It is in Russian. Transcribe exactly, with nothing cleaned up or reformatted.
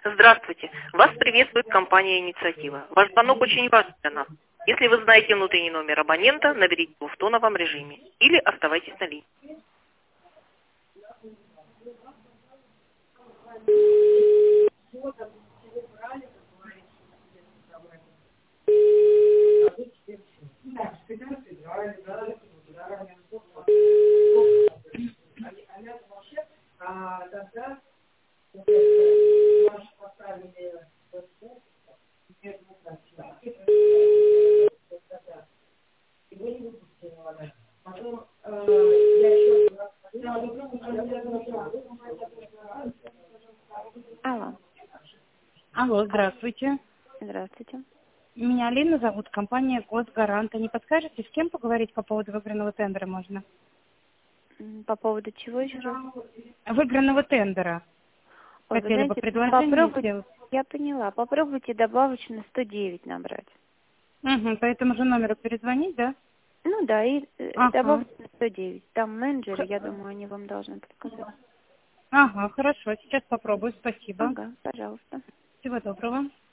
Здравствуйте. Вас приветствует компания «Инициатива». Ваш звонок очень важен для нас. Если вы знаете внутренний номер абонента, наберите его в тоновом режиме или оставайтесь на линии. Алло, Алло, здравствуйте. здравствуйте. Меня Алина зовут, компания «Госгарант». Не подскажете, с кем поговорить по поводу выигранного тендера можно? М, По поводу чего еще раз? Выигранного тендера. Ой, вы Хотели бы знаете, предложение попробуйте, сделать. я поняла, попробуйте добавочно сто девять набрать. Угу, по этому же номеру перезвонить, да? Ну да, и э, Ага. добавочно сто девять. Там менеджеры, Х- я думаю, они вам должны подсказать. Ага, хорошо, сейчас попробую, спасибо. Ага, пожалуйста. Всего доброго.